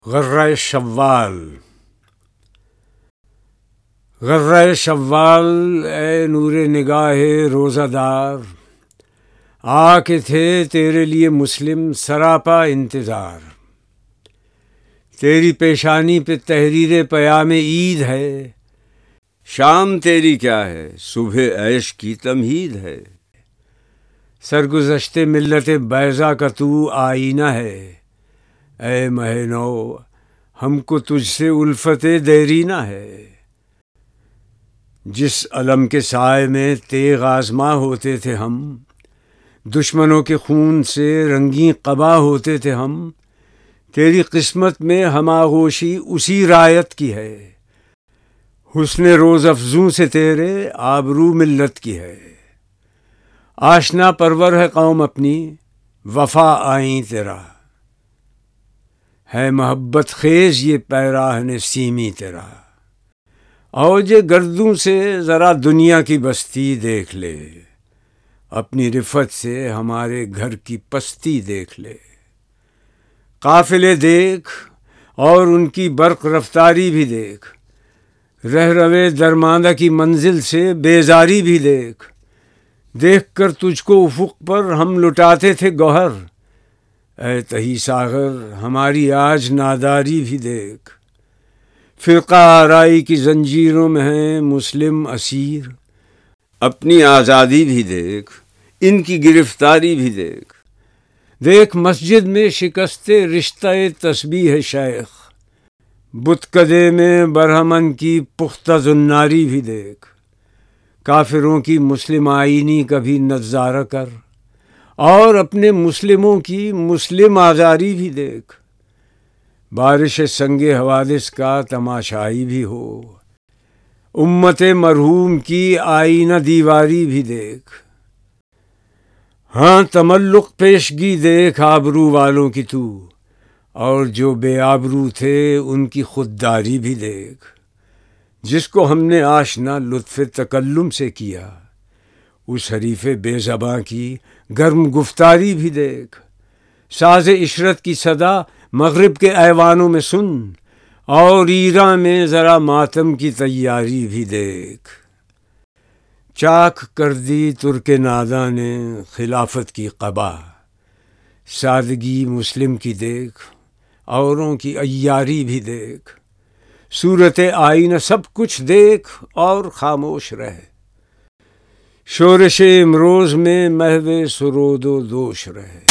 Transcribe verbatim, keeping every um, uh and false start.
غرہ شوال غرہ شوال اے نور نگاہ روزہ دار، آ کے تھے تیرے لیے مسلم سراپا انتظار۔ تیری پیشانی پہ تحریر پیام عید ہے، شام تیری کیا ہے صبح عیش کی تمہید ہے۔ سرگزشت ملت بیضا کا تو آئینہ ہے، اے مہ نو ہم کو تجھ سے الفت دیرینہ ہے۔ جس علم کے سائے میں تیغ آزما ہوتے تھے ہم، دشمنوں کے خون سے رنگیں قبا ہوتے تھے ہم، تیری قسمت میں ہم آغوشی اسی رایت کی ہے۔ حسن روز افزوں سے تیرے آبرو ملت کی ہے۔ آشنا پرور ہے قوم اپنی، وفا آئیں تیرا ہے محبت خیز یہ پیراہن سیمی تیرا۔ اوج گردوں سے ذرا دنیا کی بستی دیکھ لے، اپنی رفت سے ہمارے گھر کی پستی دیکھ لے۔ قافلے دیکھ اور ان کی برق رفتاری بھی دیکھ، رہ روے درماندہ کی منزل سے بیزاری بھی دیکھ۔ دیکھ کر تجھ کو افق پر ہم لٹاتے تھے گوہر، اے تہی ساغر ہماری آج ناداری بھی دیکھ۔ فرقہ آرائی کی زنجیروں میں ہیں مسلم اسیر، اپنی آزادی بھی دیکھ ان کی گرفتاری بھی دیکھ۔ دیکھ مسجد میں شکست رشتہ تسبیح شیخ، بتکدے میں برہمن کی پختہ زناری بھی دیکھ۔ کافروں کی مسلم آئینی کا بھی نظارہ کر، اور اپنے مسلموں کی مسلم آزاری بھی دیکھ۔ بارش سنگ حوادث کا تماشائی بھی ہو، امت مرحوم کی آئینہ دیواری بھی دیکھ۔ ہاں تملق پیشگی دیکھ آبرو والوں کی تو، اور جو بے آبرو تھے ان کی خودداری بھی دیکھ۔ جس کو ہم نے آشنا لطف تکلم سے کیا، اس حریف بے زباں کی گرم گفتاری بھی دیکھ۔ ساز عشرت کی صدا مغرب کے ایوانوں میں سن، اور ایراں میں ذرا ماتم کی تیاری بھی دیکھ۔ چاک کر دی ترک ناداں نے خلافت کی قبا، سادگی مسلم کی دیکھ اوروں کی عیاری بھی دیکھ۔ صورت آئینہ سب کچھ دیکھ اور خاموش رہ، شورش امروز میں محو سرود و دوش رہ۔